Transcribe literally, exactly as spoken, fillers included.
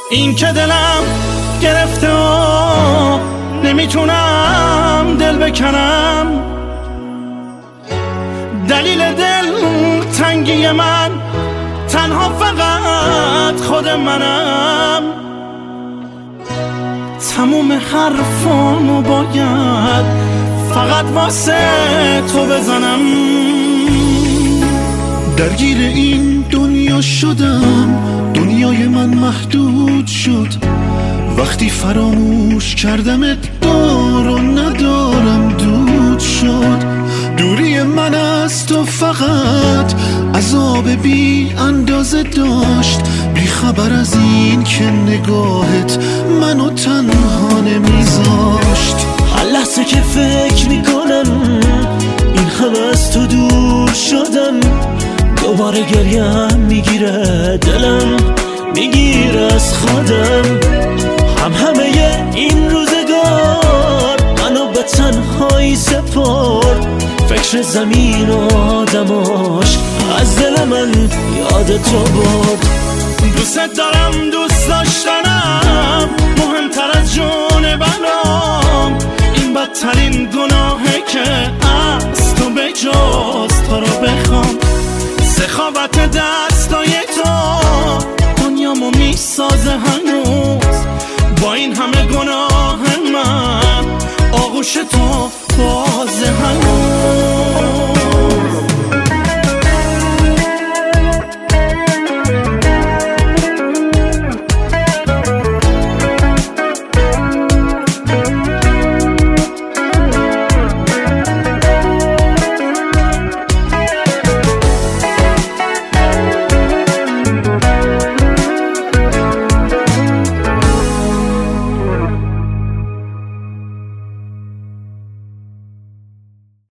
این که دلم گرفته و نمیتونم دل بکنم، دلیل دل تنگی من تنها فقط خود منم. تموم حرفامو باید فقط واسه تو بزنم. درگیر این دنیا شدم، دنیای من محدود شد. وقتی فراموش کردمت دار و ندارم دود شد. دوری من از تو فقط عذاب بی اندازه داشت، بی خبر از این که نگاهت منو تنها نمیذاشت. هر لحظه که فکر میکنم این همه از تو دور شدم، دوباره گریم میگیره دلم میگیره از خودم. هم همه این روزگار منو به تنهایی سپرد، فکر زمین و آدماش از دل من یاد تو برد. دوست دارم، دوست داشتنم مهمتر از جون برام. این بدترین گناهه که از تو به جز تو رو بخوام. سخاوت دستای تو دنیامو میسازه هنوز. با این همه گناه من آغوش تو بازه هنوز.